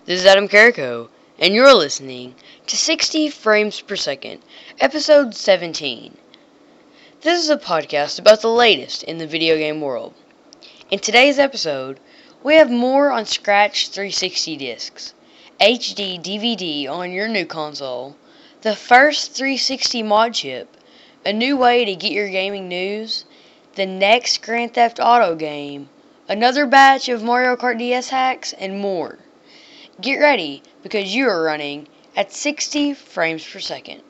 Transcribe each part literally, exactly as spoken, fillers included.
This is Adam Carrico, and you're listening to sixty frames per second, episode seventeen. This is a podcast about the latest in the video game world. In today's episode, we have more on Scratch three sixty discs, H D D V D on your new console, the first three sixty mod chip, a new way to get your gaming news, the next Grand Theft Auto game, another batch of Mario Kart D S hacks, and more. Get ready, because you are running at sixty frames per second.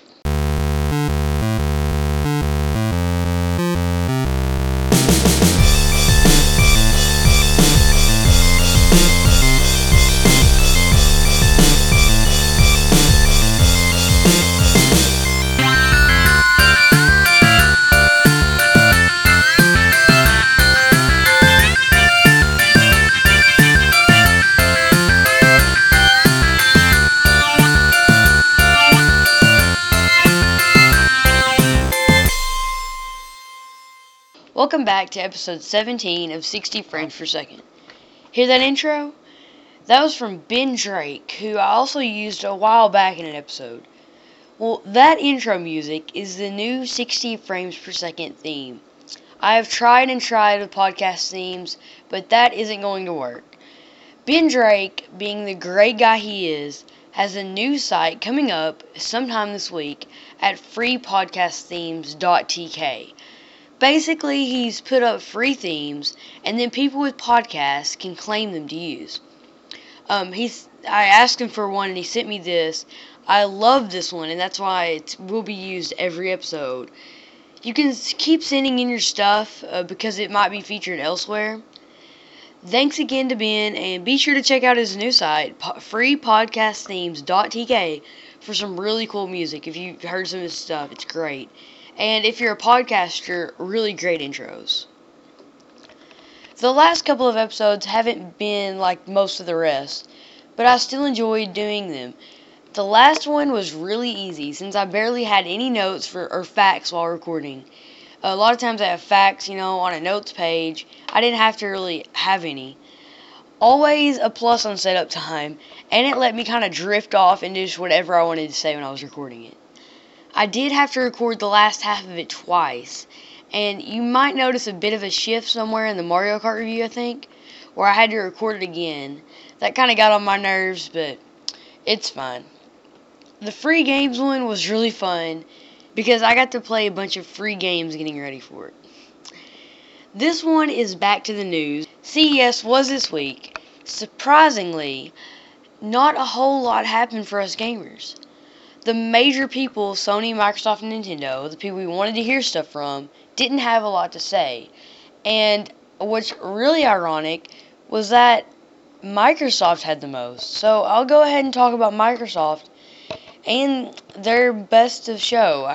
Welcome back to episode seventeen of sixty frames per second. Hear that intro? That was from Ben Drake, who I also used a while back in an episode. Well, that intro music is the new sixty frames per second theme. I have tried and tried with podcast themes, but that isn't going to work. Ben Drake, being the great guy he is, has a new site coming up sometime this week at free podcast themes dot t k. Basically, he's put up free themes, and then people with podcasts can claim them to use. Um, he's. I asked him for one, and he sent me this. I love this one, and that's why it will be used every episode. You can keep sending in your stuff uh, because it might be featured elsewhere. Thanks again to Ben, and be sure to check out his new site, free podcast themes dot t k, for some really cool music. If you've heard some of his stuff, it's great. And if you're a podcaster, really great intros. The last couple of episodes haven't been like most of the rest, but I still enjoyed doing them. The last one was really easy since I barely had any notes for or facts while recording. A lot of times I have facts, you know, on a notes page. I didn't have to really have any. Always a plus on setup time, and it let me kind of drift off into just whatever I wanted to say when I was recording it. I did have to record the last half of it twice, and you might notice a bit of a shift somewhere in the Mario Kart review, I think, where I had to record it again. That kind of got on my nerves, but it's fine. The free games one was really fun, because I got to play a bunch of free games getting ready for it. This one is back to the news. C E S was this week. Surprisingly, not a whole lot happened for us gamers. The major people, Sony, Microsoft, and Nintendo, the people we wanted to hear stuff from, didn't have a lot to say. And what's really ironic was that Microsoft had the most. So I'll go ahead and talk about Microsoft and their best of show.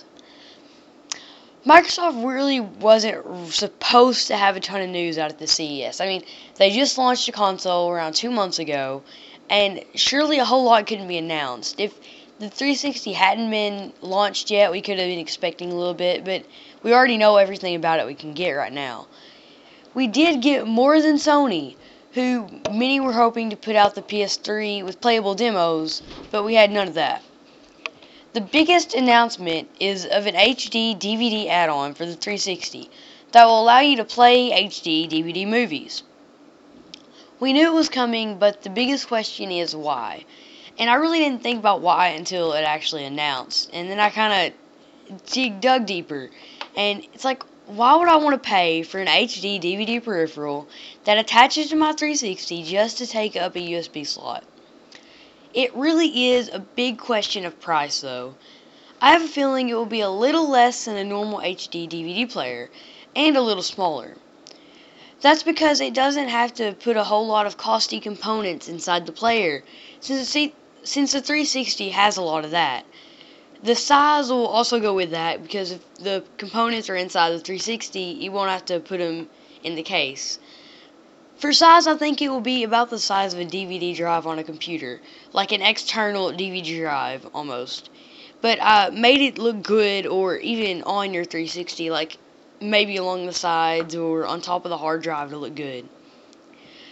Microsoft really wasn't supposed to have a ton of news out at the C E S. I mean, they just launched a console around two months ago, and surely a whole lot couldn't be announced. If the three sixty hadn't been launched yet, we could have been expecting a little bit, but we already know everything about it we can get right now. We did get more than Sony, who many were hoping to put out the P S three with playable demos, but we had none of that. The biggest announcement is of an H D D V D add-on for the three sixty that will allow you to play H D D V D movies. We knew it was coming, but the biggest question is why. And I really didn't think about why until it actually announced. And then I kind of dug deeper. And it's like, why would I want to pay for an H D D V D peripheral that attaches to my three sixty just to take up a U S B slot? It really is a big question of price, though. I have a feeling it will be a little less than a normal H D D V D player, and a little smaller. That's because it doesn't have to put a whole lot of costly components inside the player, since the Since the three sixty has a lot of that. The size will also go with that, because if the components are inside the three sixty, you won't have to put them in the case. For size, I think it will be about the size of a D V D drive on a computer, like an external D V D drive, almost. But I made it look good, or even on your three sixty, like maybe along the sides or on top of the hard drive to look good.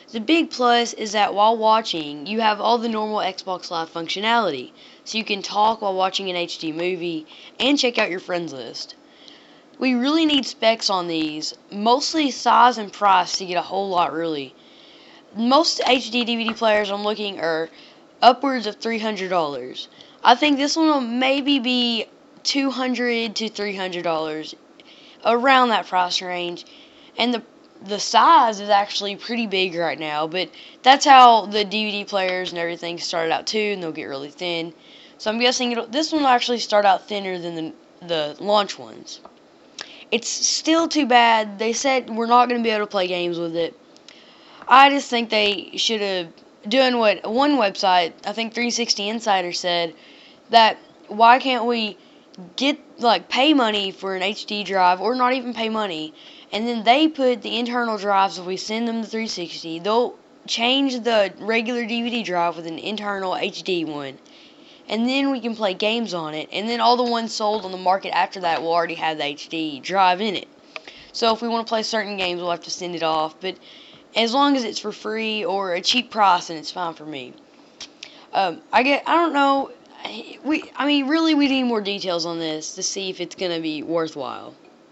The big plus is that while watching, you have all the normal Xbox Live functionality, so you can talk while watching an H D movie and check out your friends list. We really need specs on these, mostly size and price to get a whole lot really. Most H D D V D players I'm looking are upwards of three hundred dollars. I think this one will maybe be two hundred dollars to three hundred dollars, around that price range, and the the size is actually pretty big right now, but that's how the D V D players and everything started out too, and they'll get really thin. So I'm guessing it'll, this one will actually start out thinner than the, the launch ones. It's still too bad. They said we're not going to be able to play games with it. I just think they should have done what one website, I think three sixty Insider, said, that why can't we get, like, pay money for an H D drive, or not even pay money, and then they put the internal drives, if we send them the three sixty, they'll change the regular D V D drive with an internal H D one, and then we can play games on it, and then all the ones sold on the market after that will already have the H D drive in it. So if we want to play certain games, we'll have to send it off, but as long as it's for free or a cheap price, then it's fine for me. Um, I get, I don't know, we, I mean, really we need more details on this to see if it's going to be worthwhile.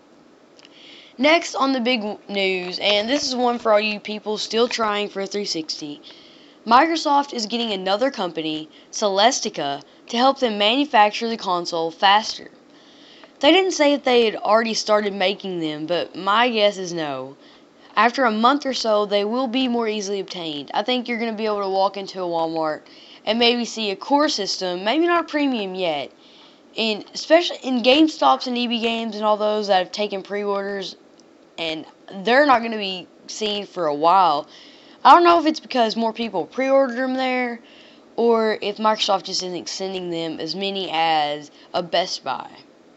Next on the big news, and this is one for all you people still trying for a three sixty, Microsoft is getting another company, Celestica, to help them manufacture the console faster. They didn't say if they had already started making them, but my guess is no. After a month or so, they will be more easily obtained. I think you're going to be able to walk into a Walmart and maybe see a core system, maybe not a premium yet, in, especially in GameStops and E B Games and all those that have taken pre-orders, and they're not going to be seen for a while. I don't know if it's because more people pre-ordered them there, or if Microsoft just isn't sending them as many as a Best Buy.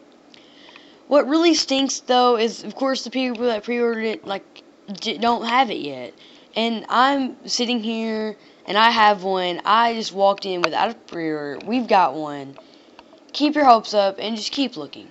What really stinks, though, is, of course, the people that pre-ordered it, like, don't have it yet. And I'm sitting here, and I have one. I just walked in without a pre-order. We've got one. Keep your hopes up, and just keep looking.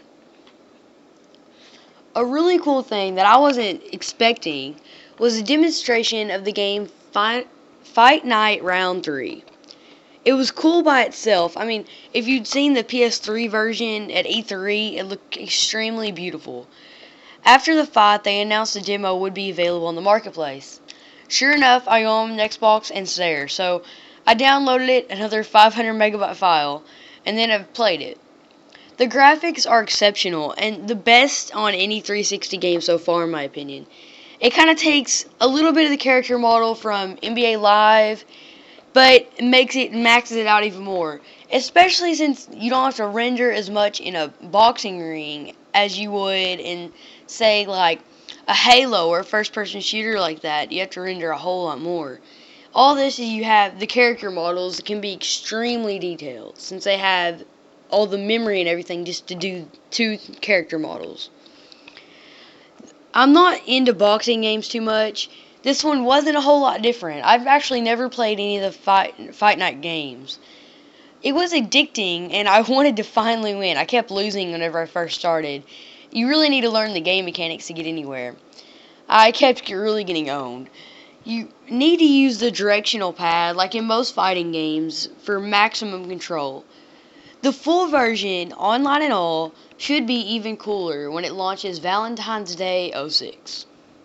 A really cool thing that I wasn't expecting was a demonstration of the game Fight, Fight Night Round three. It was cool by itself. I mean, if you'd seen the P S three version at E three, it looked extremely beautiful. After the fight, they announced the demo would be available on the marketplace. Sure enough, I own an Xbox and it's there, so I downloaded it, another five hundred megabyte file, and then I've played it. The graphics are exceptional, and the best on any three sixty game so far, in my opinion. It kind of takes a little bit of the character model from N B A Live, but makes it maxes it out even more. Especially since you don't have to render as much in a boxing ring as you would in, say, like a Halo or a first-person shooter like that. You have to render a whole lot more. All this is you have the character models that can be extremely detailed, since they have all the memory and everything just to do two character models. I'm not into boxing games too much. This one wasn't a whole lot different. I've actually never played any of the Fight, Fight Night games. It was addicting, and I wanted to finally win. I kept losing whenever I first started. You really need to learn the game mechanics to get anywhere. I kept really getting owned. You need to use the directional pad, like in most fighting games, for maximum control. The full version, online and all, should be even cooler when it launches Valentine's Day oh six.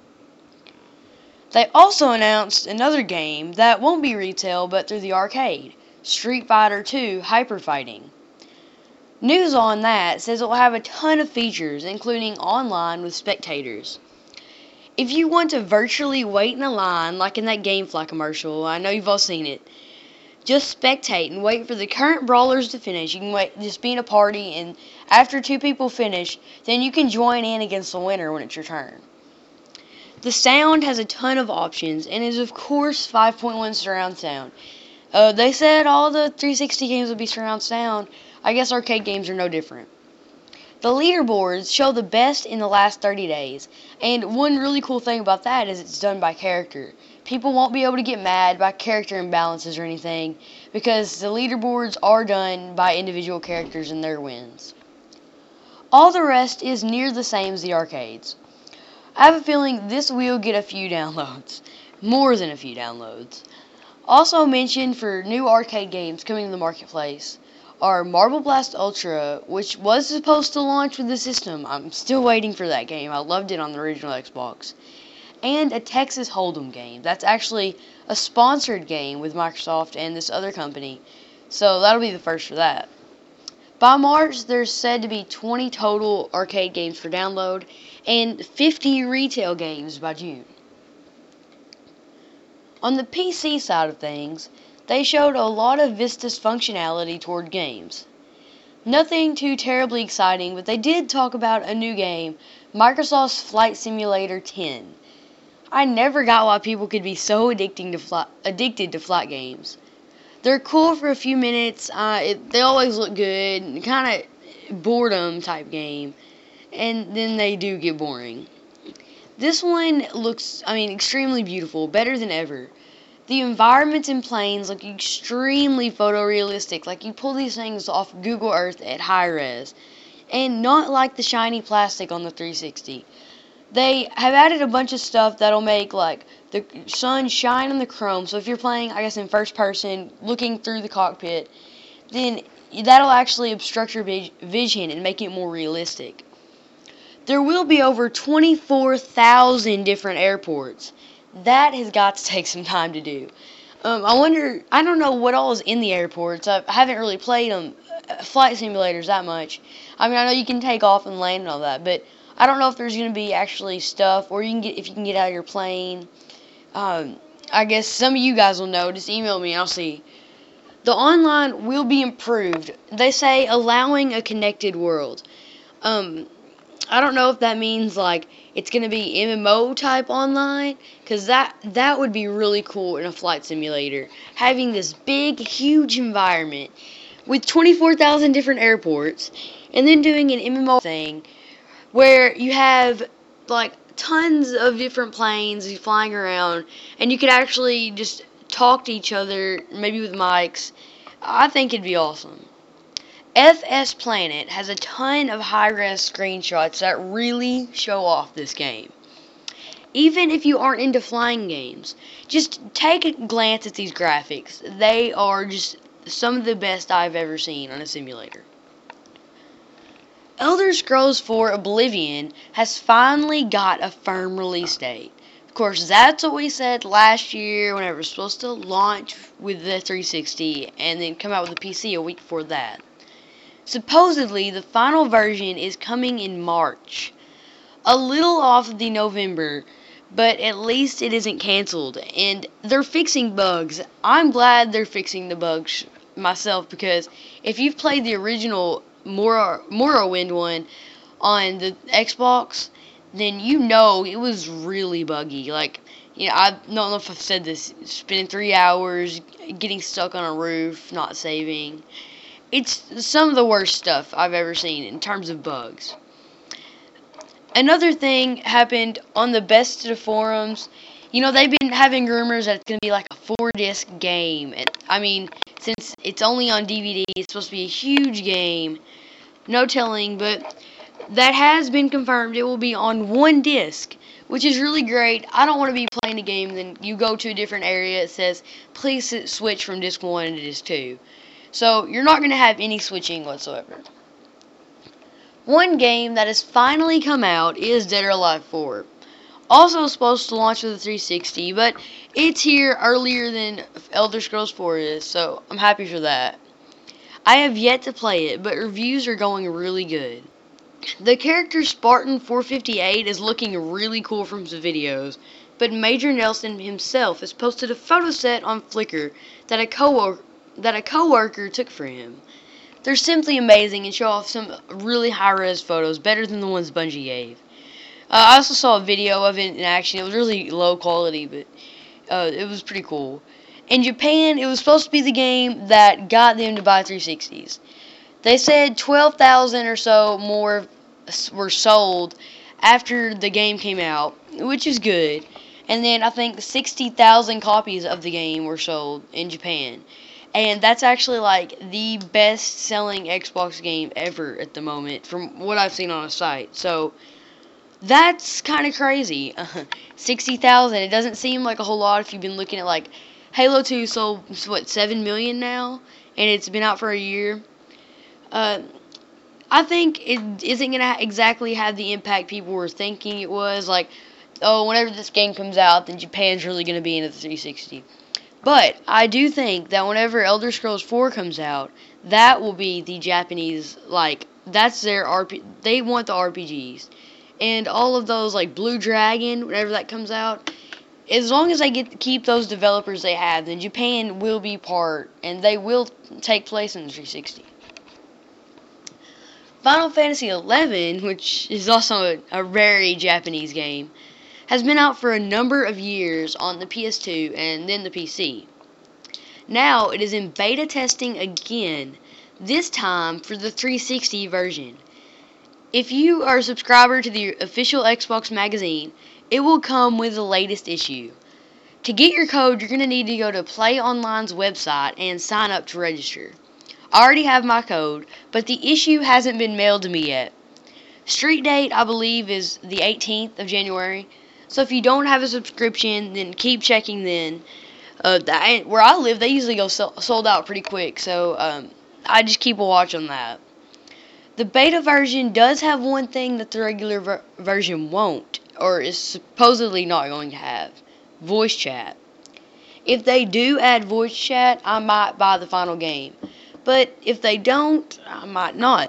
They also announced another game that won't be retail but through the arcade, Street Fighter two Hyper Fighting. News on that says it will have a ton of features, including online with spectators. If you want to virtually wait in a line, like in that GameFly commercial, I know you've all seen it, just spectate and wait for the current brawlers to finish. You can wait, just be in a party, and after two people finish, then you can join in against the winner when it's your turn. The sound has a ton of options, and is of course five point one surround sound. Uh, they said all the three sixty games would be surround sound. I guess arcade games are no different. The leaderboards show the best in the last thirty days, and one really cool thing about that is it's done by character. People won't be able to get mad by character imbalances or anything, because the leaderboards are done by individual characters and their wins. All the rest is near the same as the arcades. I have a feeling this will get a few downloads. more than a few downloads. Also mentioned for new arcade games coming to the marketplace are Marble Blast Ultra, which was supposed to launch with the system. I'm still waiting for that game. I loved it on the original Xbox. And a Texas Hold'em game. That's actually a sponsored game with Microsoft and this other company. So that'll be the first for that. By March, there's said to be twenty total arcade games for download and fifty retail games by June. On the P C side of things, they showed a lot of Vista's functionality toward games. Nothing too terribly exciting, but they did talk about a new game, Microsoft's Flight Simulator ten. I never got why people could be so addicting to fly, addicted to flight games. They're cool for a few minutes, uh, it, they always look good, kind of boredom type game, and then they do get boring. This one looks, I mean, extremely beautiful, better than ever. The environments and planes look extremely photorealistic, like you pull these things off Google Earth at high res, and not like the shiny plastic on the three sixty. They have added a bunch of stuff that'll make like the sun shine on the chrome, so if you're playing, I guess, in first person, looking through the cockpit, then that'll actually obstruct your vision and make it more realistic. There will be over twenty-four thousand different airports. That has got to take some time to do. Um, I wonder, I don't know what all is in the airports. I haven't really played them, uh, flight simulators that much. I mean, I know you can take off and land and all that, but I don't know if there's going to be actually stuff, or you can get if you can get out of your plane. Um, I guess some of you guys will know. Just email me and I'll see. The online will be improved. They say allowing a connected world. Um, I don't know if that means like it's going to be M M O type online, because that, that would be really cool in a flight simulator. Having this big, huge environment with twenty-four thousand different airports, and then doing an M M O thing where you have like tons of different planes flying around, and you could actually just talk to each other, maybe with mics. I think it'd be awesome. F S Planet has a ton of high-res screenshots that really show off this game. Even if you aren't into flying games, just take a glance at these graphics. They are just some of the best I've ever seen on a simulator. Elder Scrolls four Oblivion has finally got a firm release date. Of course, that's what we said last year whenever it was supposed to launch with the three sixty and then come out with the P C a week before that. Supposedly, the final version is coming in March. A little off of the November, but at least it isn't canceled. And they're fixing bugs. I'm glad they're fixing the bugs myself, because if you've played the original Mor- Morrowind one on the Xbox, then you know it was really buggy. Like, you know, I don't know if I've said this, spending three hours getting stuck on a roof, not saving. It's some of the worst stuff I've ever seen in terms of bugs. Another thing happened on the Best of the forums. You know, they've been having rumors that it's going to be like a four-disc game. And I mean, since it's only on D V D, it's supposed to be a huge game. No telling, but that has been confirmed. It will be on one disc, which is really great. I don't want to be playing a game, then you go to a different area. It says, please switch from disc one to disc two. So you're not going to have any switching whatsoever. One game that has finally come out is Dead or Alive four. Also supposed to launch with the three sixty, but it's here earlier than Elder Scrolls four is, so I'm happy for that. I have yet to play it, but reviews are going really good. The character Spartan four fifty-eight is looking really cool from some videos, but Major Nelson himself has posted a photo set on Flickr that a co-worker that a co-worker took for him. They're simply amazing and show off some really high-res photos, better than the ones Bungie gave. Uh, I also saw a video of it in action. It was really low quality, but uh, it was pretty cool. In Japan, it was supposed to be the game that got them to buy three sixties. They said twelve thousand or so more were sold after the game came out, which is good. And then I think sixty thousand copies of the game were sold in Japan. And that's actually like the best-selling Xbox game ever at the moment, from what I've seen on a site. So That's kind of crazy. sixty thousand. It doesn't seem like a whole lot if you've been looking at, like, Halo two sold, what, seven million now? And it's been out for a year. Uh, I think it isn't going to exactly have the impact people were thinking it was. Like, oh, whenever this game comes out, then Japan's really going to be into the three sixty. But I do think that whenever Elder Scrolls four comes out, that will be the Japanese, like, that's their R P, they want the R P Gs. And all of those, like Blue Dragon, whenever that comes out, as long as they get to keep those developers they have, then Japan will be part, and they will take place in the three sixty. Final Fantasy eleven, which is also a, a very Japanese game, has been out for a number of years on the P S two and then the P C. Now it is in beta testing again, this time for the three sixty version. If you are a subscriber to the official Xbox magazine, it will come with the latest issue. To get your code, you're going to need to go to PlayOnline's website and sign up to register. I already have my code, but the issue hasn't been mailed to me yet. Street date, I believe, is the eighteenth of January. So if you don't have a subscription, then keep checking then. Uh, that, where I live, they usually go so, sold out pretty quick, so um, I just keep a watch on that. The beta version does have one thing that the regular ver- version won't, or is supposedly not going to have: voice chat. If they do add voice chat, I might buy the final game. But if they don't, I might not.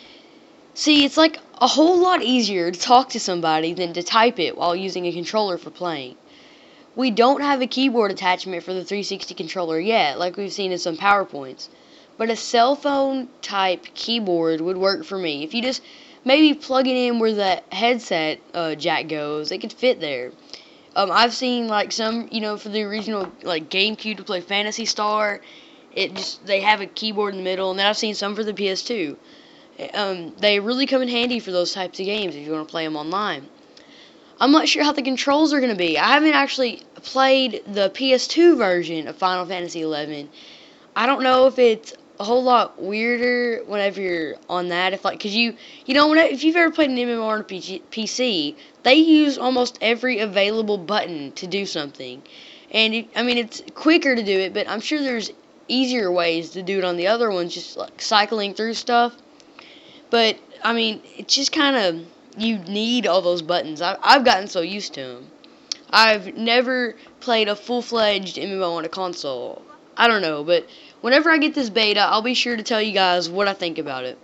See, it's like a whole lot easier to talk to somebody than to type it while using a controller for playing. We don't have a keyboard attachment for the three sixty controller yet, like we've seen in some PowerPoints. But a cell phone type keyboard would work for me. If you just maybe plug it in where the headset uh, jack goes, it could fit there. Um, I've seen like some, you know, for the original like GameCube to play Phantasy Star, it just they have a keyboard in the middle, and then I've seen some for the P S two. Um, they really come in handy for those types of games if you want to play them online. I'm not sure how the controls are going to be. I haven't actually played the P S two version of Final Fantasy eleven. I don't know if it's a whole lot weirder whenever you're on that. If like, cause you, you know, whenever, if you've ever played an M M O on a P C, they use almost every available button to do something. And it, I mean, it's quicker to do it, but I'm sure there's easier ways to do it on the other ones, just like cycling through stuff. But I mean, it's just kind of, you need all those buttons. I, I've gotten so used to them. I've never played a full-fledged M M O on a console. I don't know, but whenever I get this beta, I'll be sure to tell you guys what I think about it.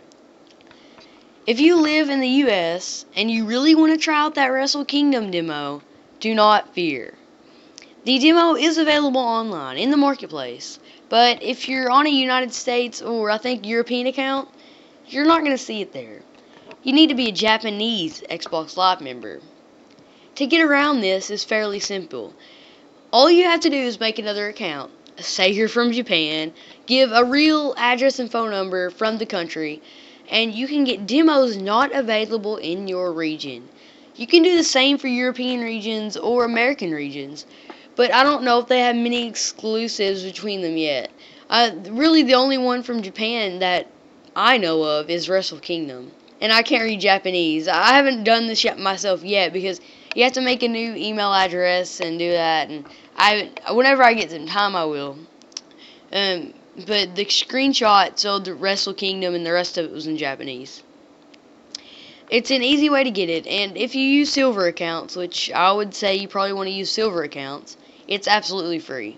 If you live in the U S and you really want to try out that Wrestle Kingdom demo, do not fear. The demo is available online in the marketplace, but if you're on a United States or I think European account, you're not going to see it there. You need to be a Japanese Xbox Live member. To get around this is fairly simple. All you have to do is make another account. Say you're from Japan, give a real address and phone number from the country, and you can get demos not available in your region. You can do the same for European regions or American regions, but I don't know if they have many exclusives between them yet. Uh, really, the only one from Japan that I know of is Wrestle Kingdom, and I can't read Japanese. I haven't done this yet myself yet because you have to make a new email address and do that, and I, whenever I get some time, I will. Um, but the screenshot showed the Wrestle Kingdom, and the rest of it was in Japanese. It's an easy way to get it, and if you use silver accounts, which I would say you probably want to use silver accounts, it's absolutely free.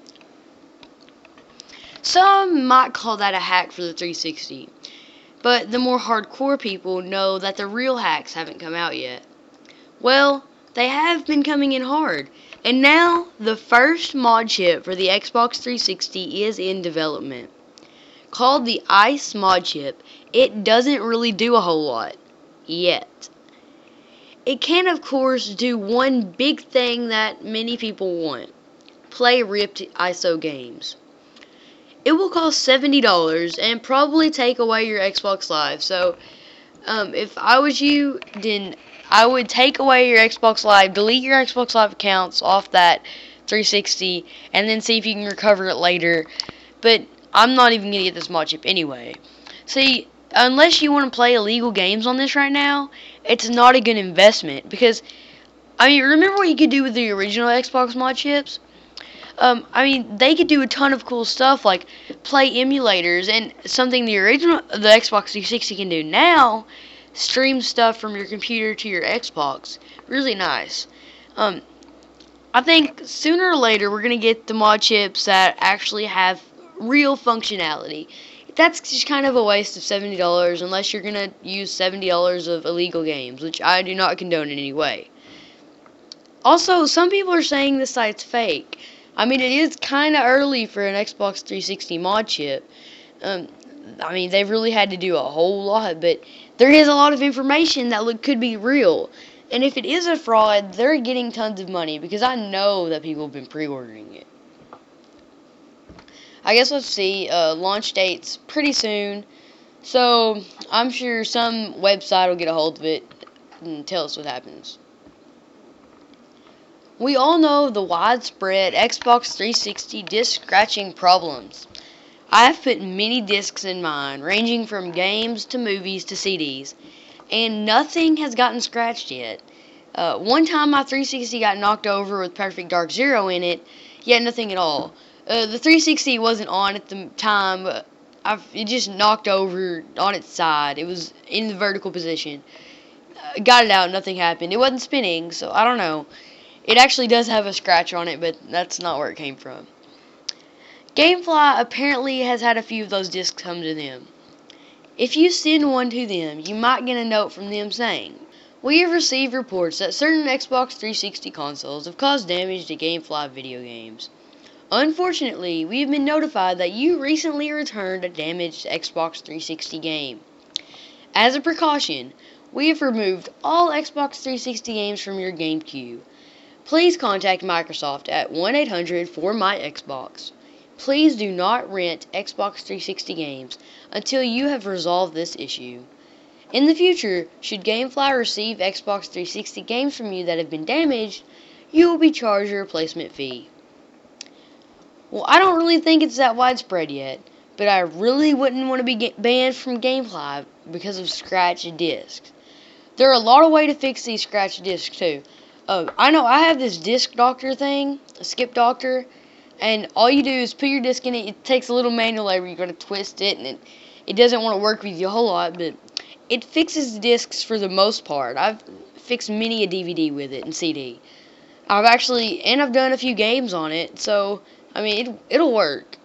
Some might call that a hack for the three sixty, but the more hardcore people know that the real hacks haven't come out yet. Well, they have been coming in hard. And now, the first mod chip for the Xbox three sixty is in development. Called the ICE mod chip, it doesn't really do a whole lot. Yet. It can, of course, do one big thing that many people want. Play ripped I S O games. It will cost seventy dollars and probably take away your Xbox Live. So, um, if I was you, then I would take away your Xbox Live, delete your Xbox Live accounts off that three sixty, and then see if you can recover it later. But I'm not even going to get this mod chip anyway. See, unless you want to play illegal games on this right now, it's not a good investment because, I mean, remember what you could do with the original Xbox mod chips? Um, I mean, they could do a ton of cool stuff like play emulators and something the original the Xbox three sixty can do now, stream stuff from your computer to your Xbox. Really nice. Um, I think sooner or later we're gonna get the mod chips that actually have real functionality. That's just kind of a waste of seventy dollars unless you're gonna use seventy dollars of illegal games, which I do not condone in any way. Also, some people are saying this site's fake. I mean, it is kind of early for an Xbox three sixty mod chip. Um, I mean, they've really had to do a whole lot, but there is a lot of information that look, could be real. And if it is a fraud, they're getting tons of money because I know that people have been pre-ordering it. I guess let's see. Uh, launch date's pretty soon, so I'm sure some website will get a hold of it and tell us what happens. We all know the widespread Xbox three sixty disc scratching problems. I have put many discs in mine, ranging from games to movies to C Ds, and nothing has gotten scratched yet. Uh, one time my three sixty got knocked over with Perfect Dark Zero in it, yet nothing at all. Uh, the three sixty wasn't on at the time, but I've, it just knocked over on its side. It was in the vertical position. Uh, got it out, nothing happened. It wasn't spinning, so I don't know. It actually does have a scratch on it, but that's not where it came from. Gamefly apparently has had a few of those discs come to them. If you send one to them, you might get a note from them saying, "We have received reports that certain Xbox three sixty consoles have caused damage to Gamefly video games. Unfortunately, we have been notified that you recently returned a damaged Xbox three sixty game. As a precaution, we have removed all Xbox three sixty games from your game queue. Please contact Microsoft at one eight hundred four M Y X box. Please do not rent Xbox three sixty games until you have resolved this issue. In the future, should Gamefly receive Xbox three sixty games from you that have been damaged, you will be charged a replacement fee." Well, I don't really think it's that widespread yet, but I really wouldn't want to be banned from Gamefly because of scratched discs. There are a lot of ways to fix these scratched discs too. Uh, I know I have this disc doctor thing, a skip doctor, and all you do is put your disc in it. It takes a little manual labor. You're going to twist it, and it, it doesn't want to work with you a whole lot, but it fixes discs for the most part. I've fixed many a D V D with it and C D. I've actually, and I've done a few games on it, so, I mean, it, it'll work.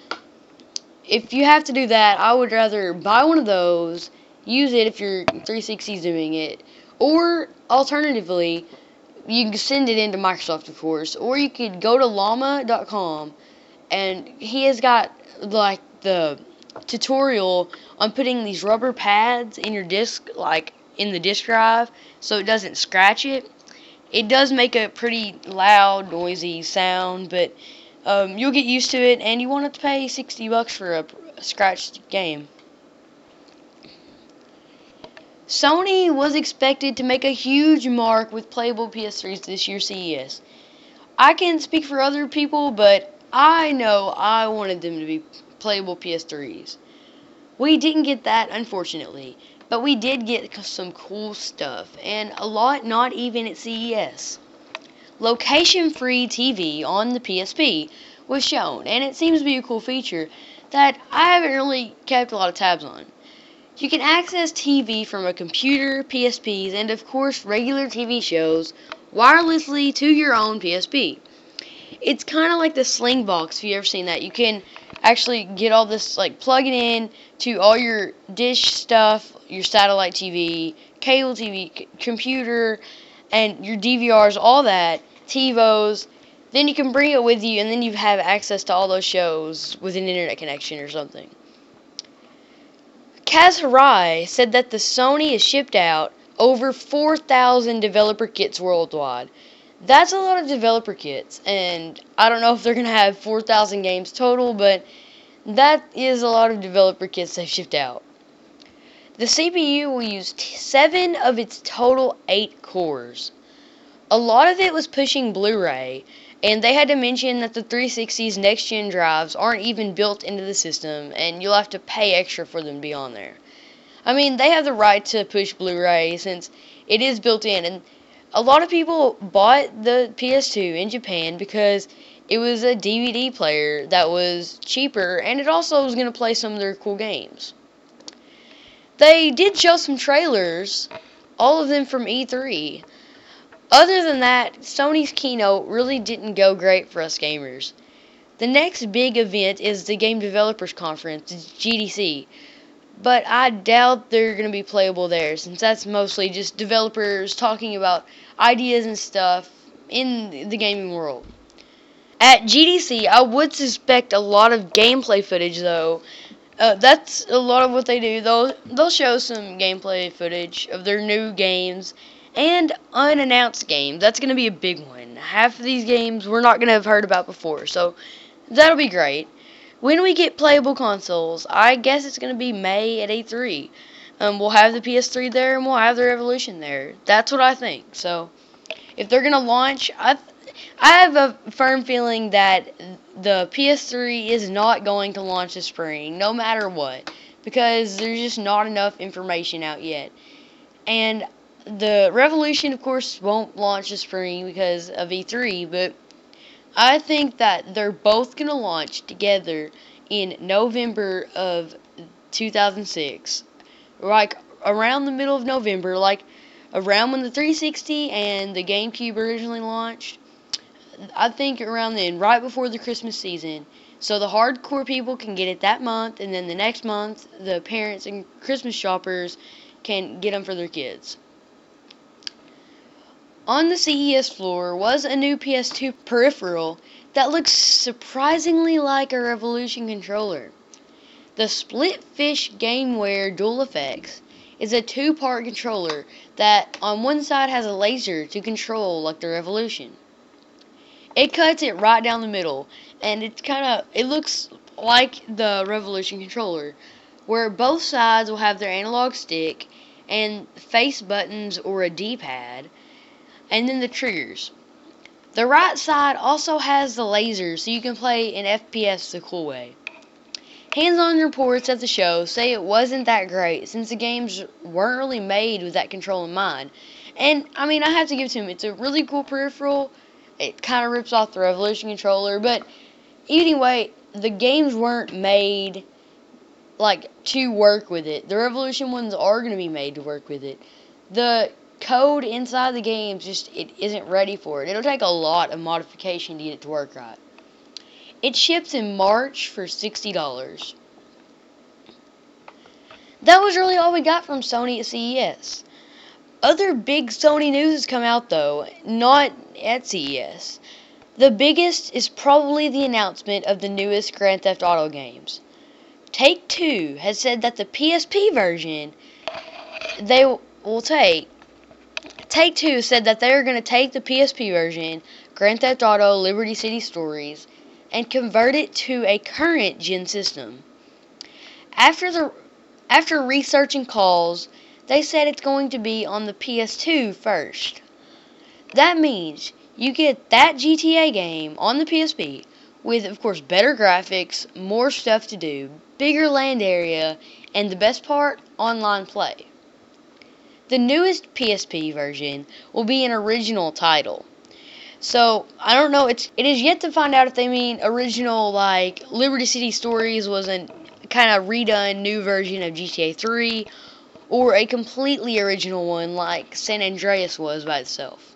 If you have to do that, I would rather buy one of those, use it if your three sixty is doing it, or alternatively, you can send it into Microsoft, of course, or you could go to llama dot com, and he has got, like, the tutorial on putting these rubber pads in your disc, like, in the disk drive, so it doesn't scratch it. It does make a pretty loud, noisy sound, but um, you'll get used to it, and you won't have to pay sixty bucks for a, a scratched game. Sony was expected to make a huge mark with playable P S threes this year's C E S. I can't speak for other people, but I know I wanted them to be playable P S threes. We didn't get that, unfortunately, but we did get some cool stuff, and a lot not even at C E S. Location-free T V on the P S P was shown, and it seems to be a cool feature that I haven't really kept a lot of tabs on. You can access T V from a computer, P S Ps, and of course regular T V shows wirelessly to your own P S P. It's kind of like the Slingbox, if you've ever seen that. You can actually get all this, like, plug it in to all your dish stuff, your satellite T V, cable T V, c- computer, and your D V Rs, all that, TiVos. Then you can bring it with you, and then you have access to all those shows with an internet connection or something. Kaz Hirai said that the Sony has shipped out over four thousand developer kits worldwide. That's a lot of developer kits, and I don't know if they're going to have four thousand games total, but that is a lot of developer kits they've shipped out. The C P U will use t- seven of its total eight cores. A lot of it was pushing Blu-ray, and they had to mention that the three sixty's next-gen drives aren't even built into the system, and you'll have to pay extra for them to be on there. I mean, they have the right to push Blu-ray since it is built in, and a lot of people bought the P S two in Japan because it was a D V D player that was cheaper, and it also was going to play some of their cool games. They did show some trailers, all of them from E three. Other than that, Sony's keynote really didn't go great for us gamers. The next big event is the Game Developers Conference, G D C, but I doubt they're going to be playable there since that's mostly just developers talking about ideas and stuff in the gaming world. At G D C, I would suspect a lot of gameplay footage though. Uh, that's a lot of what they do. They'll, they'll show some gameplay footage of their new games and unannounced games. That's going to be a big one. Half of these games we're not going to have heard about before, so that'll be great. When we get playable consoles, I guess it's going to be May at E three. Um, we'll have the P S three there and we'll have the Revolution there. That's what I think. So, if they're going to launch, I I have a firm feeling that the P S three is not going to launch this spring, no matter what, because there's just not enough information out yet. And the Revolution, of course, won't launch this spring because of E three, but I think that they're both going to launch together in November of two thousand six. Like, around the middle of November, like, around when the three sixty and the GameCube originally launched. I think around then, right before the Christmas season, so the hardcore people can get it that month, and then the next month, the parents and Christmas shoppers can get them for their kids. On the C E S floor was a new P S two peripheral that looks surprisingly like a Revolution controller. The Splitfish GameWare Dual Effects is a two-part controller that on one side has a laser to control like the Revolution. It cuts it right down the middle, and it's kind of, it looks like the Revolution controller, where both sides will have their analog stick and face buttons or a D-pad, and then the triggers. The right side also has the laser, so you can play in F P S the cool way. Hands-on reports at the show say it wasn't that great, since the games weren't really made with that control in mind. And, I mean, I have to give it to them, it's a really cool peripheral. It kind of rips off the Revolution controller, but anyway, the games weren't made, like, to work with it. The Revolution ones are going to be made to work with it. The code inside the games just, it isn't ready for it. It'll take a lot of modification to get it to work right. It ships in March for sixty dollars. That was really all we got from Sony at C E S. Other big Sony news has come out, though, not at C E S. The biggest is probably the announcement of the newest Grand Theft Auto games. Take-Two has said that the P S P version they will take... Take-Two said that they are going to take the P S P version, Grand Theft Auto Liberty City Stories, and convert it to a current-gen system. After the after researching calls, they said it's going to be on the P S two first. That means you get that G T A game on the P S P with, of course, better graphics, more stuff to do, bigger land area, and the best part, online play. The newest P S P version will be an original title. So, I don't know, it's, it is yet to find out if they mean original, like, Liberty City Stories was a kind of redone new version of G T A three, or a completely original one like San Andreas was by itself.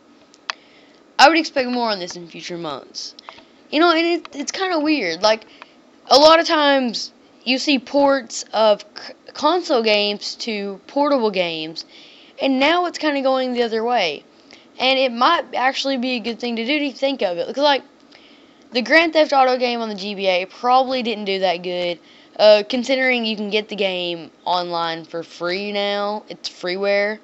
I would expect more on this in future months. You know, and it, it's kind of weird. Like, a lot of times you see ports of c- console games to portable games, and now it's kind of going the other way. And it might actually be a good thing to do to think of it. Because, like, the Grand Theft Auto game on the G B A probably didn't do that good. Uh, considering you can get the game online for free now. It's freeware.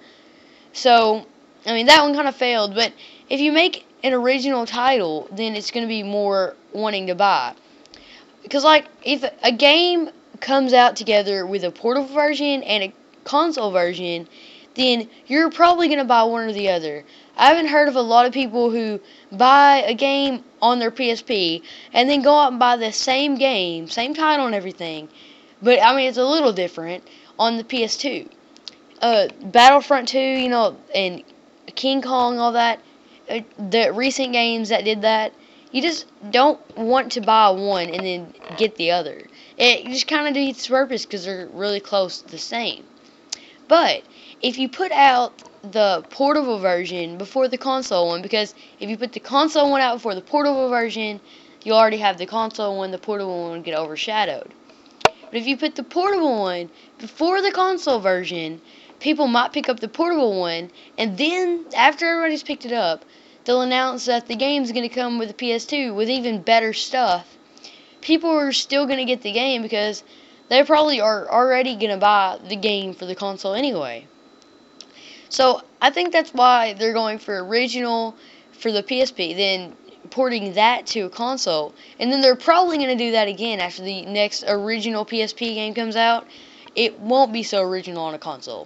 So, I mean, that one kind of failed. But if you make an original title, then it's going to be more wanting to buy. Because, like, if a game comes out together with a portable version and a console version, then you're probably going to buy one or the other. I haven't heard of a lot of people who buy a game on their P S P and then go out and buy the same game, same title and everything, but I mean it's a little different, on the P S two. Uh, Battlefront two, you know, and King Kong, all that, uh, the recent games that did that, you just don't want to buy one and then get the other. It just kind of defeats the purpose because they're really close to the same. But if you put out the portable version before the console one, because if you put the console one out before the portable version, you already have the console one, the portable one would get overshadowed. But if you put the portable one before the console version, people might pick up the portable one, and then, after everybody's picked it up, they'll announce that the game's going to come with the P S two with even better stuff. People are still going to get the game because they probably are already going to buy the game for the console anyway. So, I think that's why they're going for original for the P S P, then porting that to a console, and then they're probably going to do that again after the next original P S P game comes out. It won't be so original on a console.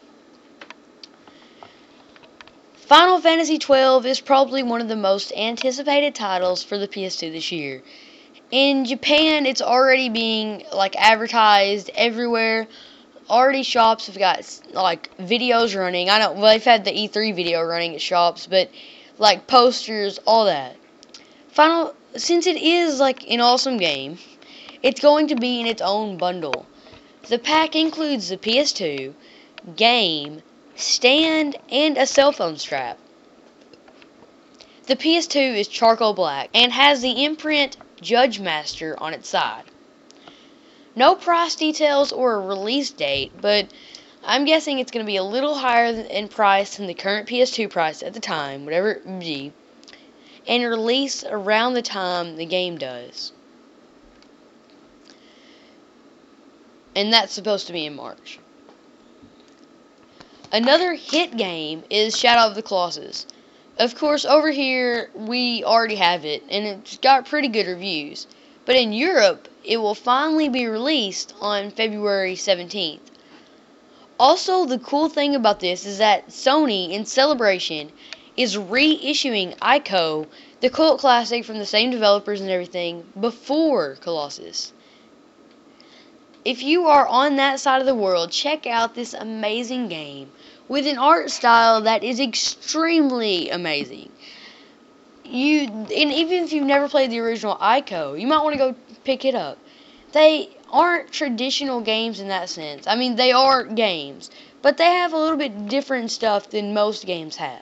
Final Fantasy twelve is probably one of the most anticipated titles for the P S two this year. In Japan, it's already being like advertised everywhere. Already shops have got like videos running. I know well, they've had the E three video running at shops, but like posters, all that. Final, since it is like an awesome game, it's going to be in its own bundle. The pack includes the P S two, game, stand, and a cell phone strap. The P S two is charcoal black and has the imprint Judge Master on its side. No price details or a release date, but I'm guessing it's going to be a little higher in price than the current P S two price at the time, whatever it be, and release around the time the game does. And that's supposed to be in March. Another hit game is Shadow of the Colossus. Of course, over here, we already have it, and it's got pretty good reviews. But in Europe, it will finally be released on February seventeenth. Also, the cool thing about this is that Sony, in celebration, is reissuing Ico, the cult classic from the same developers and everything, before Colossus. If you are on that side of the world, check out this amazing game with an art style that is extremely amazing. You and even if you've never played the original Ico, you might want to go pick it up. They aren't traditional games in that sense. I mean, they are games, but they have a little bit different stuff than most games have.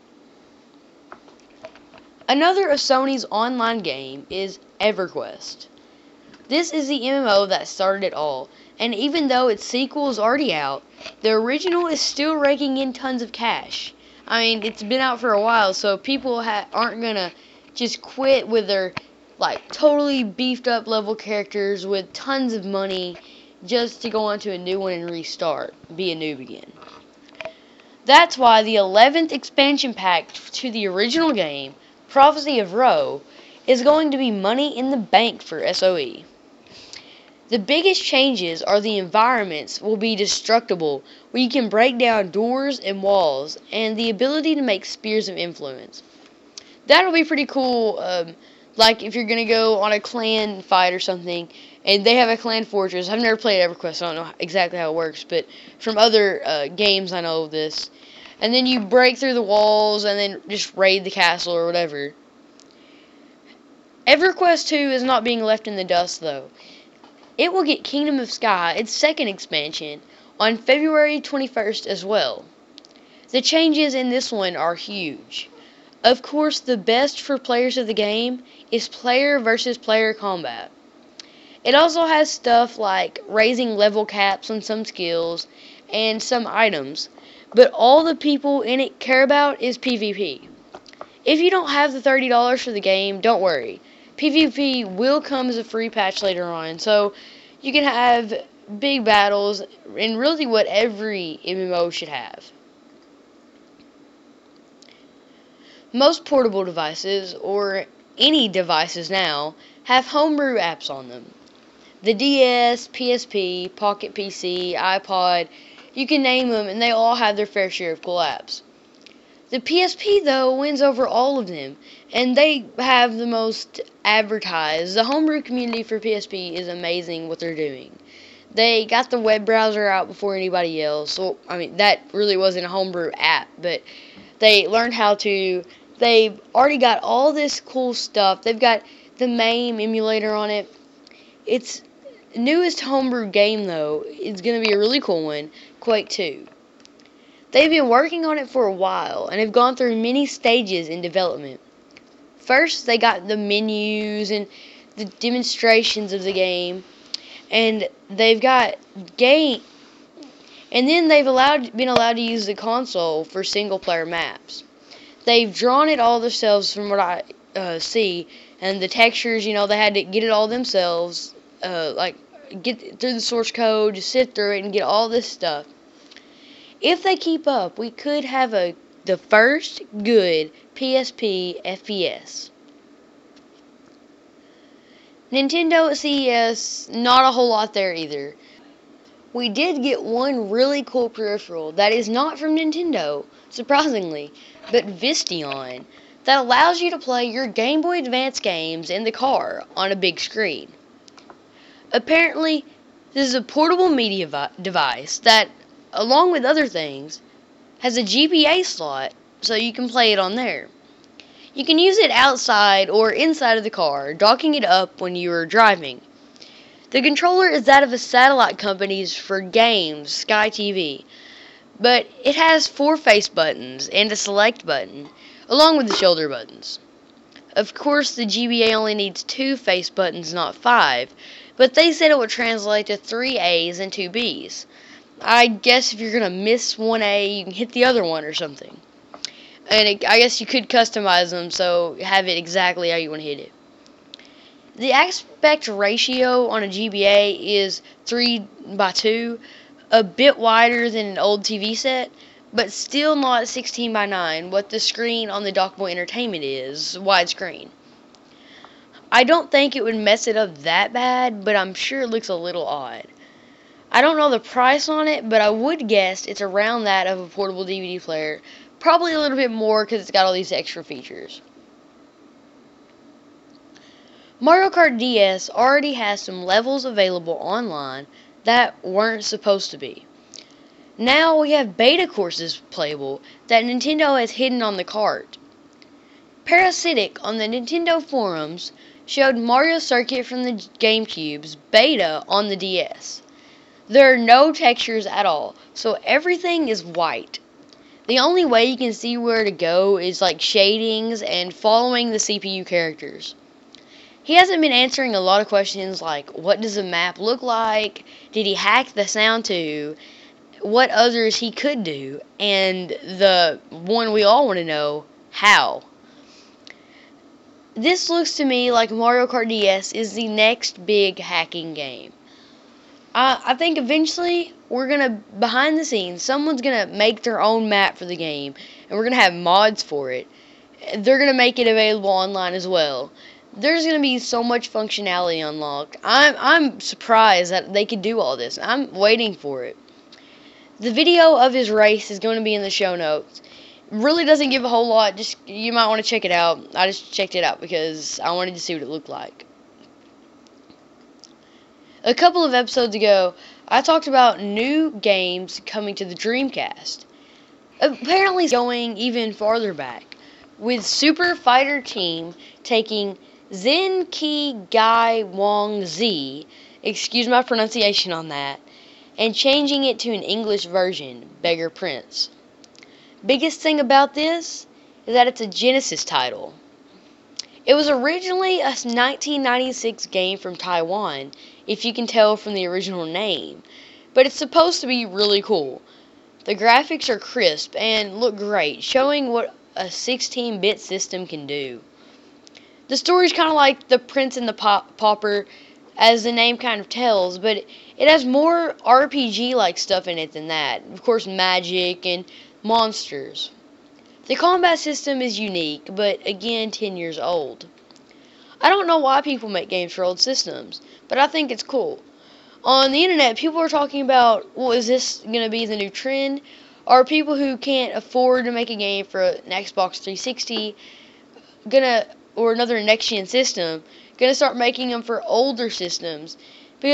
Another of Sony's online game is EverQuest. This is the M M O that started it all, and even though its sequel is already out, the original is still raking in tons of cash. I mean, it's been out for a while, so people ha- aren't gonna just quit with their, like, totally beefed up level characters with tons of money just to go on to a new one and restart, be a noob again. That's why the eleventh expansion pack to the original game, Prophecy of Ro, is going to be money in the bank for S O E. The biggest changes are the environments will be destructible, where you can break down doors and walls, and the ability to make spears of influence. That'll be pretty cool, um, like if you're going to go on a clan fight or something, and they have a clan fortress. I've never played EverQuest, so I don't know exactly how it works, but from other uh, games I know of this. And then you break through the walls, and then just raid the castle or whatever. EverQuest two is not being left in the dust, though. It will get Kingdom of Sky, its second expansion, on February twenty-first as well. The changes in this one are huge. Of course, the best for players of the game is player versus player combat. It also has stuff like raising level caps on some skills and some items, but all the people in it care about is PvP. If you don't have the thirty dollars for the game, don't worry. PvP will come as a free patch later on, so you can have big battles, and really what every M M O should have. Most portable devices, or any devices now, have homebrew apps on them. The D S, P S P, Pocket P C, iPod, you can name them, and they all have their fair share of cool apps. The P S P, though, wins over all of them, and they have the most advertised. The homebrew community for P S P is amazing what they're doing. They got the web browser out before anybody else. So, I mean, that really wasn't a homebrew app, but they learned how to. They've already got all this cool stuff. They've got the MAME emulator on it. Its newest homebrew game, though, is going to be a really cool one, Quake two. They've been working on it for a while and have gone through many stages in development. First, they got the menus and the demonstrations of the game, and they've got game, and then they've allowed been allowed to use the console for single-player maps. They've drawn it all themselves, from what I uh, see, and the textures, you know, they had to get it all themselves, uh, like get through the source code, just sit through it, and get all this stuff. If they keep up, we could have a the first good P S P F P S. Nintendo at C E S, not a whole lot there either. We did get one really cool peripheral that is not from Nintendo, surprisingly, but Vistion, that allows you to play your Game Boy Advance games in the car on a big screen. Apparently, this is a portable media vi- device that, along with other things, has a G P A slot so you can play it on there. You can use it outside or inside of the car, docking it up when you are driving. The controller is that of a satellite company's for games, Sky T V, but it has four face buttons and a select button, along with the shoulder buttons. Of course, the G B A only needs two face buttons, not five, but they said it would translate to three A's and two B's. I guess if you're going to miss one A, you can hit the other one or something. And it, I guess you could customize them, so have it exactly how you want to hit it. The aspect ratio on a G B A is three by two, a bit wider than an old T V set, but still not sixteen by nine, what the screen on the Dockboy Entertainment is, widescreen. I don't think it would mess it up that bad, but I'm sure it looks a little odd. I don't know the price on it, but I would guess it's around that of a portable D V D player. Probably a little bit more because it's got all these extra features. Mario Kart D S already has some levels available online that weren't supposed to be. Now we have beta courses playable that Nintendo has hidden on the cart. Parasitic on the Nintendo forums showed Mario Circuit from the GameCube's beta on the D S. There are no textures at all, so everything is white. The only way you can see where to go is like shadings and following the C P U characters. He hasn't been answering a lot of questions like, what does the map look like? Did he hack the sound to? What others he could do? And the one we all want to know, how? This looks to me like Mario Kart D S is the next big hacking game. I, I think eventually we're going to, behind the scenes, someone's going to make their own map for the game, and we're going to have mods for it. They're going to make it available online as well. There's going to be so much functionality unlocked. I'm, I'm surprised that they could do all this. I'm waiting for it. The video of his race is going to be in the show notes. It really doesn't give a whole lot. Just you might want to check it out. I just checked it out because I wanted to see what it looked like. A couple of episodes ago, I talked about new games coming to the Dreamcast. Apparently going even farther back, with Super Fighter Team taking Zen Ki Gai Wong Z, excuse my pronunciation on that, and changing it to an English version, Beggar Prince. Biggest thing about this is that it's a Genesis title. It was originally a nineteen ninety-six game from Taiwan, if you can tell from the original name, but it's supposed to be really cool. The graphics are crisp and look great, showing what a sixteen-bit system can do. The story's kind of like The Prince and the Pop- Pauper, as the name kind of tells, but it has more R P G-like stuff in it than that. Of course, magic and monsters. The combat system is unique, but again, ten years old. I don't know why people make games for old systems, but I think it's cool. On the internet, people are talking about, well, is this going to be the new trend? Are people who can't afford to make a game for an Xbox three sixty gonna, or another next-gen system, gonna start making them for older systems? Because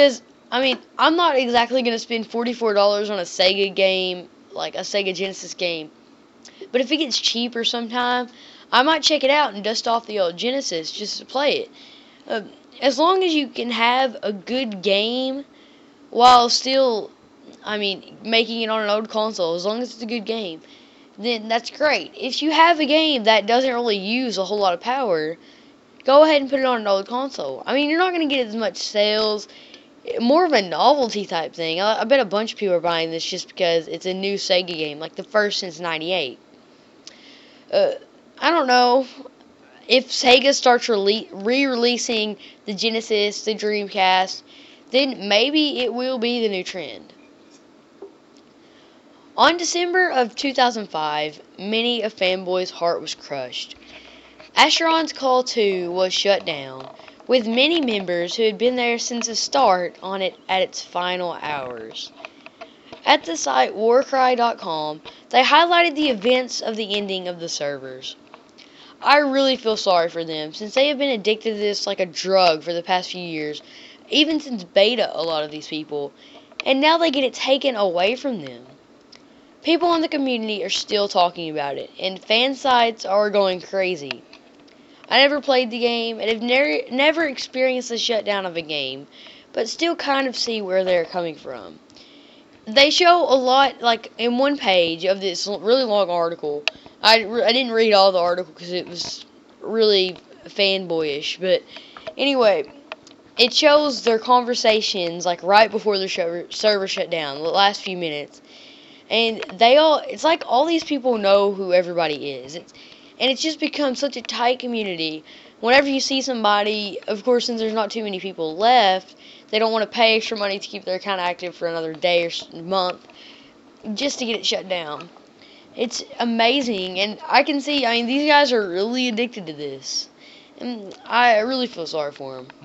I mean, I'm not exactly going to spend forty-four dollars on a Sega game, like a Sega Genesis game. But if it gets cheaper sometime, I might check it out and dust off the old Genesis just to play it. Uh, as long as you can have a good game while still, I mean, making it on an old console, as long as it's a good game, then that's great. If you have a game that doesn't really use a whole lot of power, go ahead and put it on an old console. I mean, you're not going to get as much sales. More of a novelty type thing. I, I bet a bunch of people are buying this just because it's a new Sega game, like the first since ninety-eight. Uh, I don't know if Sega starts rele- re-releasing the Genesis, the Dreamcast, then maybe it will be the new trend. On December of two thousand five, many a fanboy's heart was crushed. Asheron's Call two was shut down, with many members who had been there since the start on it at its final hours. At the site warcry dot com, they highlighted the events of the ending of the servers. I really feel sorry for them, since they have been addicted to this like a drug for the past few years, even since beta, a lot of these people, and now they get it taken away from them. People in the community are still talking about it, and fan sites are going crazy. I never played the game, and have never, never experienced the shutdown of a game, but still kind of see where they're coming from. They show a lot, like, in one page of this really long article. I, I didn't read all the article because it was really fanboyish, but anyway, it shows their conversations, like, right before the show, server shut down, the last few minutes, and they all, it's like all these people know who everybody is. It's, and it's just become such a tight community. Whenever you see somebody, of course, since there's not too many people left, they don't want to pay extra money to keep their account active for another day or month just to get it shut down. It's amazing, and I can see, I mean, these guys are really addicted to this, and I really feel sorry for them.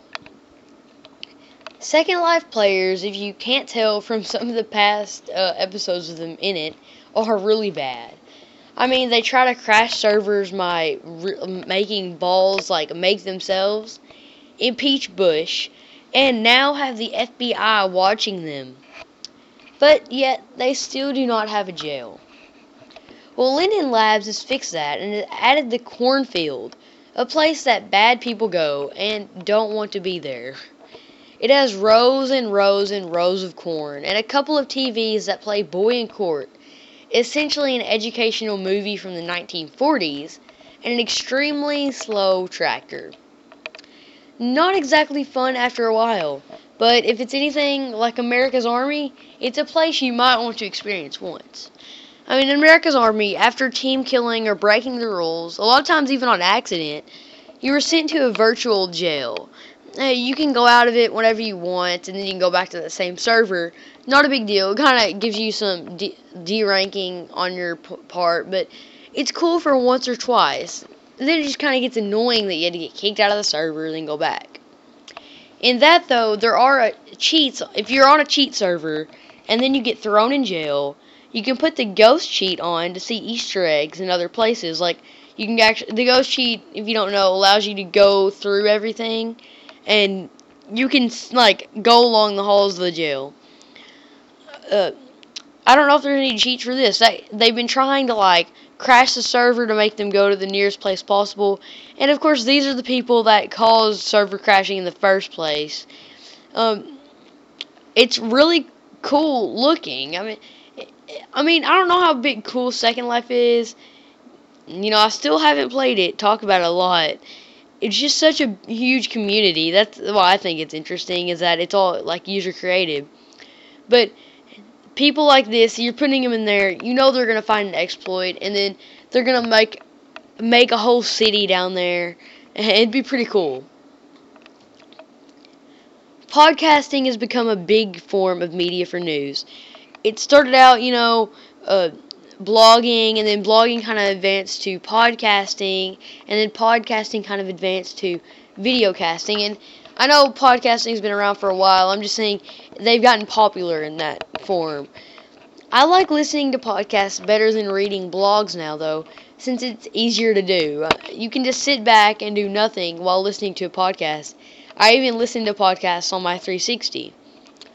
Second Life players, if you can't tell from some of the past uh, episodes of them in it, are really bad. I mean, they try to crash servers by re- making balls, like, make themselves, impeach Bush, and now have the F B I watching them. But yet, they still do not have a jail. Well, Linden Labs has fixed that and has added the cornfield, a place that bad people go and don't want to be there. It has rows and rows and rows of corn, and a couple of T Vs that play Boy in Court, essentially an educational movie from the nineteen forties, and an extremely slow tractor. Not exactly fun after a while, but if it's anything like America's Army, it's a place you might want to experience once. I mean, in America's Army, after team killing or breaking the rules, a lot of times even on accident, you were sent to a virtual jail. Uh, you can go out of it whenever you want, and then you can go back to the same server. Not a big deal. It kind of gives you some de- de-ranking on your p- part, but it's cool for once or twice. Then it just kind of gets annoying that you had to get kicked out of the server and then go back. In that, though, there are uh, cheats. If you're on a cheat server and then you get thrown in jail, you can put the ghost cheat on to see Easter eggs in other places. Like, you can actually, the ghost cheat, if you don't know, allows you to go through everything, and you can, like, go along the halls of the jail. Uh, I don't know if there's any cheats for this. They, they've been trying to, like, crash the server to make them go to the nearest place possible. And, of course, these are the people that caused server crashing in the first place. Um, it's really cool looking. I mean, I mean, I don't know how big cool Second Life is. You know, I still haven't played it, talk about it a lot. It's just such a huge community. That's why I think it's interesting, is that it's all, like, user-created. But people like this, you're putting them in there, you know they're going to find an exploit, and then they're going to make make a whole city down there, and it'd be pretty cool. Podcasting has become a big form of media for news. It started out, you know, uh, blogging, and then blogging kind of advanced to podcasting, and then podcasting kind of advanced to videocasting, and I know podcasting's been around for a while. I'm just saying they've gotten popular in that form. I like listening to podcasts better than reading blogs now, though, since it's easier to do. Uh, you can just sit back and do nothing while listening to a podcast. I even listen to podcasts on my three sixty.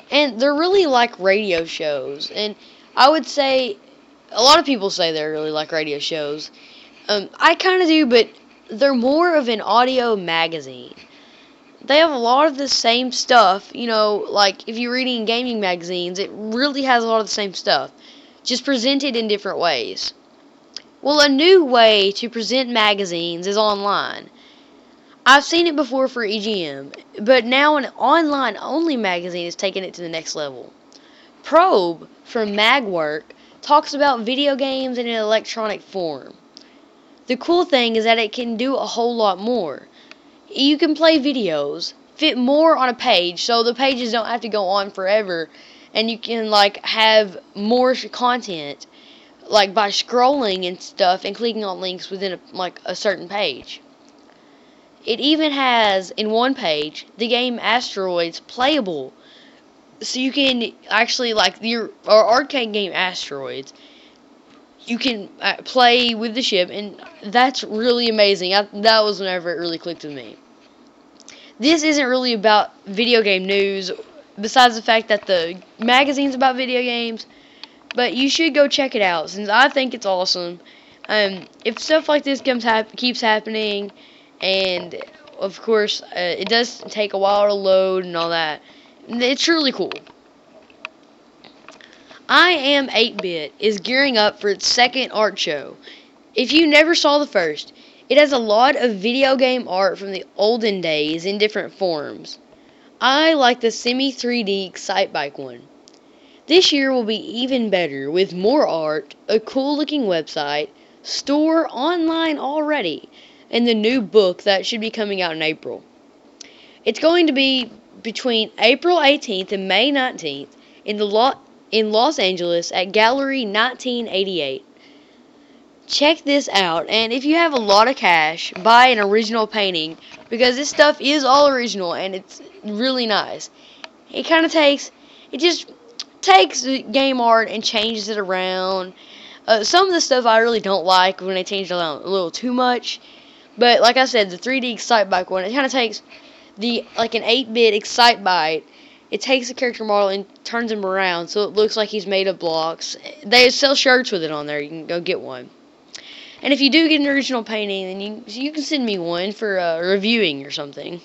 And they're really like radio shows. And I would say, a lot of people say they really like radio shows. Um, I kind of do, but they're more of an audio magazine. They have a lot of the same stuff, you know, like if you're reading gaming magazines, it really has a lot of the same stuff, just presented in different ways. Well, a new way to present magazines is online. I've seen it before for E G M, but now an online-only magazine is taking it to the next level. Probe, from Magwork, talks about video games in an electronic form. The cool thing is that it can do a whole lot more. You can play videos, fit more on a page, so the pages don't have to go on forever, and you can, like, have more content, like, by scrolling and stuff and clicking on links within, a, like, a certain page. It even has, in one page, the game Asteroids playable, so you can actually, like, your our arcade game Asteroids, you can uh, play with the ship, and that's really amazing. I, that was whenever it really clicked with me. This isn't really about video game news, besides the fact that the magazine's about video games, but you should go check it out, since I think it's awesome. Um, if stuff like this comes hap- keeps happening, and, of course, uh, it does take a while to load and all that, it's really cool. I Am eight-Bit is gearing up for its second art show. If you never saw the first, it has a lot of video game art from the olden days in different forms. I like the semi three D Excitebike one. This year will be even better with more art, a cool looking website, store online already, and the new book that should be coming out in April. It's going to be between April eighteenth and May nineteenth in the lot in Los Angeles at Gallery nineteen eighty-eight. Check this out, and if you have a lot of cash, buy an original painting, because this stuff is all original and it's really nice. It kind of takes, it just takes game art and changes it around. Uh, some of the stuff I really don't like when they change it around a little too much, but like I said, the three D Excitebike one, it kind of takes the like an eight-bit Excitebike. It takes the character model and turns him around so it looks like he's made of blocks. They sell shirts with it on there. You can go get one. And if you do get an original painting, then you you can send me one for uh, reviewing or something.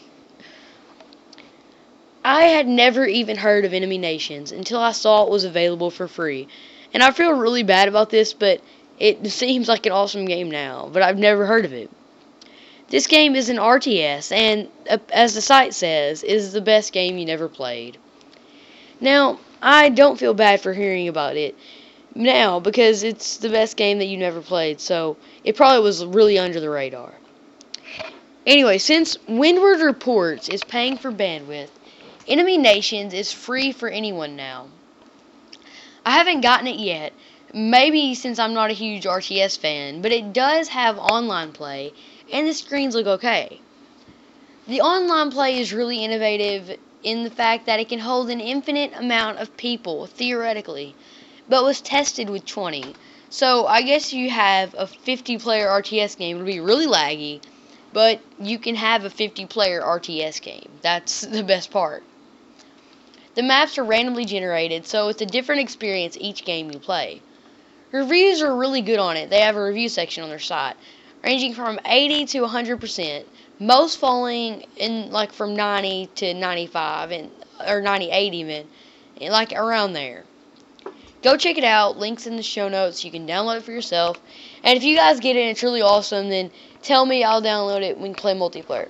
I had never even heard of Enemy Nations until I saw it was available for free. And I feel really bad about this, but it seems like an awesome game now. But I've never heard of it. This game is an R T S, and uh, as the site says, is the best game you never played. Now, I don't feel bad for hearing about it now, because it's the best game that you never played, so it probably was really under the radar. Anyway, since Windward Reports is paying for bandwidth, Enemy Nations is free for anyone now. I haven't gotten it yet, maybe since I'm not a huge R T S fan, but it does have online play, and the screens look okay. The online play is really innovative in the fact that it can hold an infinite amount of people, theoretically, but was tested with twenty. So I guess you have a fifty-player R T S game. It would be really laggy, but you can have a fifty-player R T S game. That's the best part. The maps are randomly generated, so it's a different experience each game you play. Reviews are really good on it. They have a review section on their site, ranging from eighty to one hundred percent, most falling in like from ninety to ninety-five, and or ninety-eight even, and like around there. Go check it out. Links in the show notes. You can download it for yourself. And if you guys get it and it's really awesome, then tell me, I'll download it when we can play multiplayer.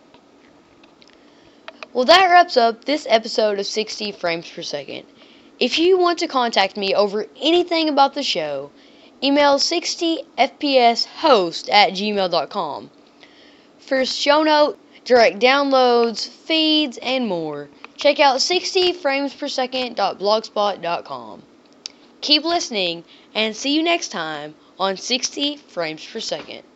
Well, that wraps up this episode of sixty frames per second. If you want to contact me over anything about the show, email sixty F P S host at gmail dot com. For show note, direct downloads, feeds, and more, check out sixty frames per second dot blogspot dot com. Keep listening, and see you next time on sixty frames per second.